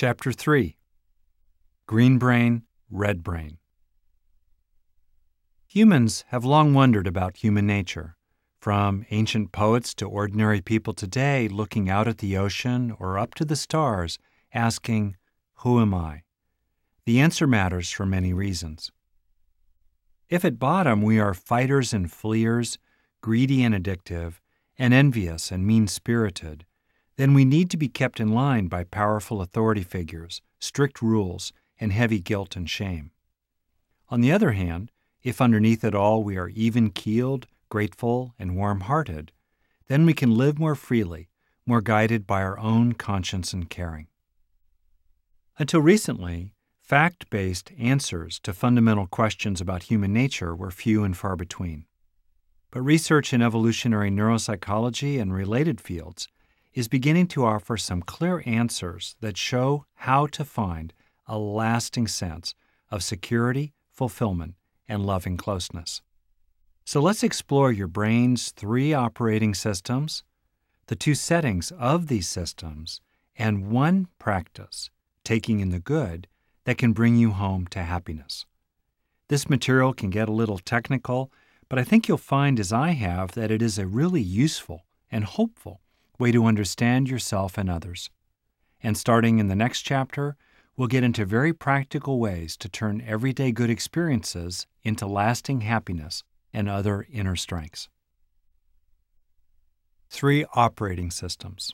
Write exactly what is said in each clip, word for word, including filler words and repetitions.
Chapter three. Green Brain, Red Brain. Humans have long wondered about human nature, from ancient poets to ordinary people today looking out at the ocean or up to the stars, asking, "Who am I?" The answer matters for many reasons. If at bottom we are fighters and fleers, greedy and addictive, and envious and mean-spirited, then we need to be kept in line by powerful authority figures, strict rules, and heavy guilt and shame. On the other hand, if underneath it all we are even-keeled, grateful, and warm-hearted, then we can live more freely, more guided by our own conscience and caring. Until recently, fact-based answers to fundamental questions about human nature were few and far between. But research in evolutionary neuropsychology and related fields is beginning to offer some clear answers that show how to find a lasting sense of security, fulfillment, and loving closeness. So let's explore your brain's three operating systems, the two settings of these systems, and one practice, taking in the good, that can bring you home to happiness. This material can get a little technical, but I think you'll find, as I have, that it is a really useful and hopeful way to understand yourself and others. And starting in the next chapter, we'll get into very practical ways to turn everyday good experiences into lasting happiness and other inner strengths. Three operating systems.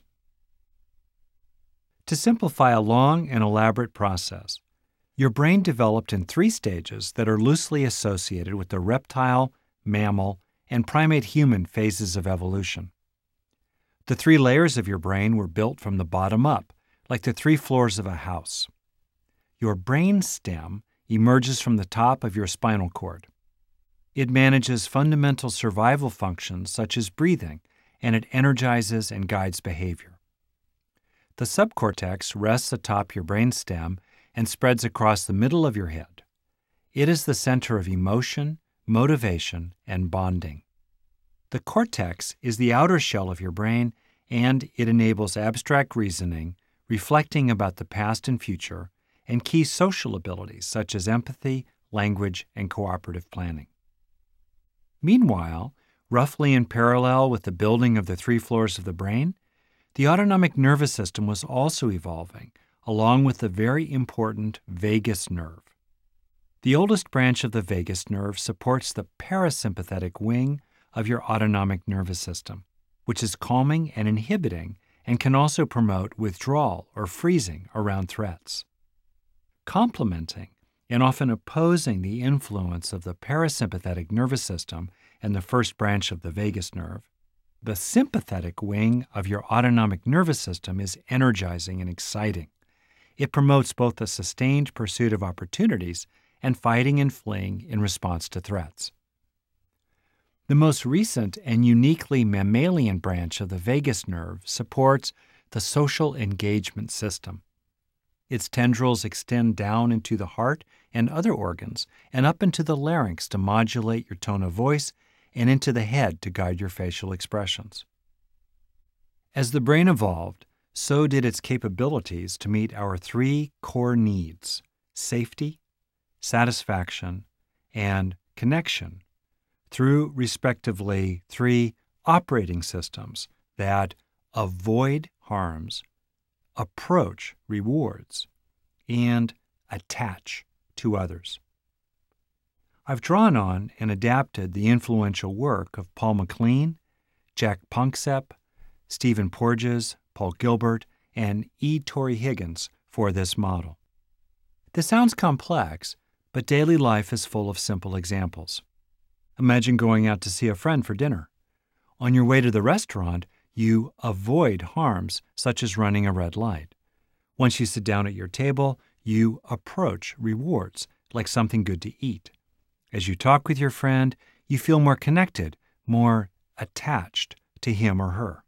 To simplify a long and elaborate process, your brain developed in three stages that are loosely associated with the reptile, mammal, and primate-human phases of evolution. The three layers of your brain were built from the bottom up, like the three floors of a house. Your brain stem emerges from the top of your spinal cord. It manages fundamental survival functions such as breathing, and it energizes and guides behavior. The subcortex rests atop your brain stem and spreads across the middle of your head. It is the center of emotion, motivation, and bonding. The cortex is the outer shell of your brain, and it enables abstract reasoning, reflecting about the past and future, and key social abilities such as empathy, language, and cooperative planning. Meanwhile, roughly in parallel with the building of the three floors of the brain, the autonomic nervous system was also evolving, along with the very important vagus nerve. The oldest branch of the vagus nerve supports the parasympathetic wing of your autonomic nervous system, which is calming and inhibiting and can also promote withdrawal or freezing around threats. Complementing and often opposing the influence of the parasympathetic nervous system and the first branch of the vagus nerve, the sympathetic wing of your autonomic nervous system is energizing and exciting. It promotes both the sustained pursuit of opportunities and fighting and fleeing in response to threats. The most recent and uniquely mammalian branch of the vagus nerve supports the social engagement system. Its tendrils extend down into the heart and other organs and up into the larynx to modulate your tone of voice and into the head to guide your facial expressions. As the brain evolved, so did its capabilities to meet our three core needs: safety, satisfaction, and connection, through respectively three operating systems that avoid harms, approach rewards, and attach to others. I've drawn on and adapted the influential work of Paul MacLean, Jack Panksepp, Stephen Porges, Paul Gilbert, and E. Torrey Higgins for this model. This sounds complex, but daily life is full of simple examples. Imagine going out to see a friend for dinner. On your way to the restaurant, you avoid harms such as running a red light. Once you sit down at your table, you approach rewards like something good to eat. As you talk with your friend, you feel more connected, more attached to him or her.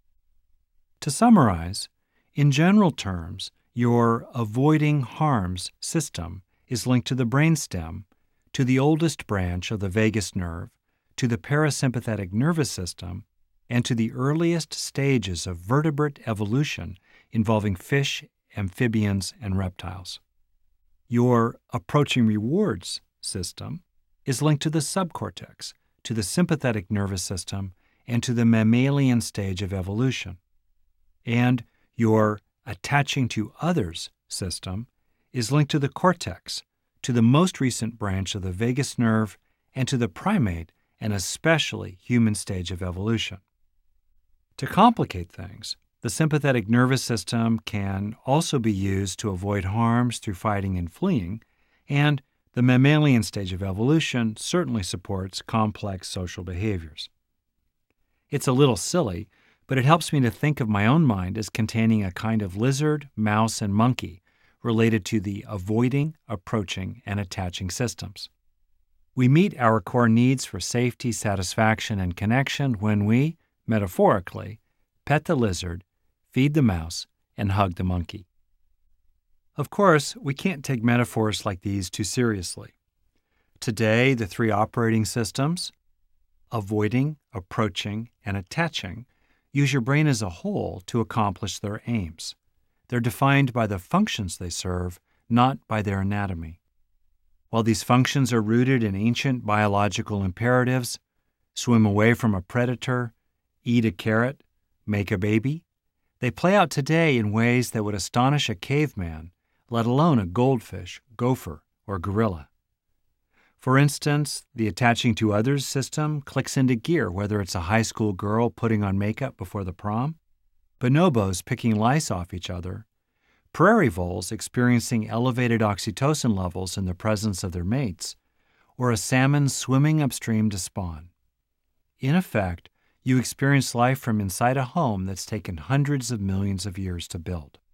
To summarize, in general terms, your avoiding harms system is linked to the brainstem, to the oldest branch of the vagus nerve, to the parasympathetic nervous system, and to the earliest stages of vertebrate evolution involving fish amphibians, and reptiles. Your approaching rewards system is linked to the subcortex, to the sympathetic nervous system, and to the mammalian stage of evolution. And your attaching to others system is linked to the cortex, to the most recent branch of the vagus nerve, and to the primate and especially human stage of evolution. To complicate things, the sympathetic nervous system can also be used to avoid harms through fighting and fleeing, and the mammalian stage of evolution certainly supports complex social behaviors. It's a little silly, but it helps me to think of my own mind as containing a kind of lizard, mouse, and monkey related to the avoiding, approaching, and attaching systems. We meet our core needs for safety, satisfaction, and connection when we, metaphorically, pet the lizard, feed the mouse, and hug the monkey. Of course, we can't take metaphors like these too seriously. Today, the three operating systems, avoiding, approaching, and attaching, use your brain as a whole to accomplish their aims. They're defined by the functions they serve, not by their anatomy. While these functions are rooted in ancient biological imperatives, swim away from a predator, eat a carrot, make a baby, they play out today in ways that would astonish a caveman, let alone a goldfish, gopher, or gorilla. For instance, the attaching to others system clicks into gear whether it's a high school girl putting on makeup before the prom, bonobos picking lice off each other, prairie voles experiencing elevated oxytocin levels in the presence of their mates, or a salmon swimming upstream to spawn. In effect, you experience life from inside a home that's taken hundreds of millions of years to build.